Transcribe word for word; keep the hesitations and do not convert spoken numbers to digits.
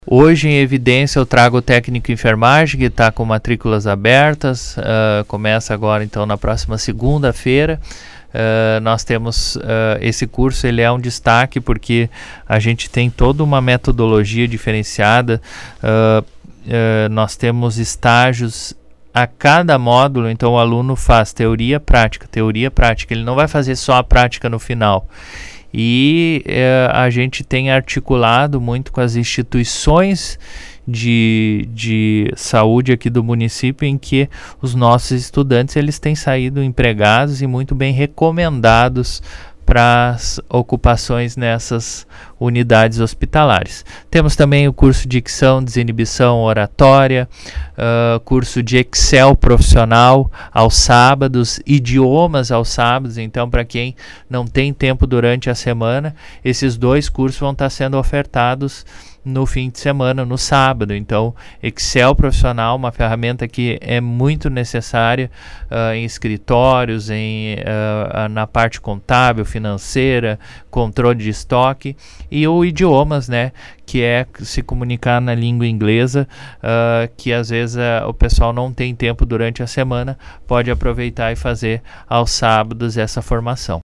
Hoje em evidência eu trago o técnico em enfermagem, que está com matrículas abertas, uh, começa agora então na próxima segunda-feira. Uh, nós temos uh, esse curso, ele é um destaque porque a gente tem toda uma metodologia diferenciada, uh, uh, nós temos estágios a cada módulo, então o aluno faz teoria, prática, teoria, prática, ele não vai fazer só a prática no final. E eh, a gente tem articulado muito com as instituições de, de saúde aqui do município, em que os nossos estudantes eles têm saído empregados e muito bem recomendados para as ocupações nessas unidades hospitalares. Temos também o curso de dicção, desinibição, oratória, uh, curso de Excel profissional aos sábados, idiomas aos sábados. Então, para quem não tem tempo durante a semana, esses dois cursos vão estar sendo ofertados no fim de semana, no sábado. Então, Excel profissional, uma ferramenta que é muito necessária uh, em escritórios, em, uh, na parte contábil, financeira, controle de estoque, e o idiomas, né, que é se comunicar na língua inglesa, uh, que às vezes uh, o pessoal não tem tempo durante a semana, pode aproveitar e fazer aos sábados essa formação.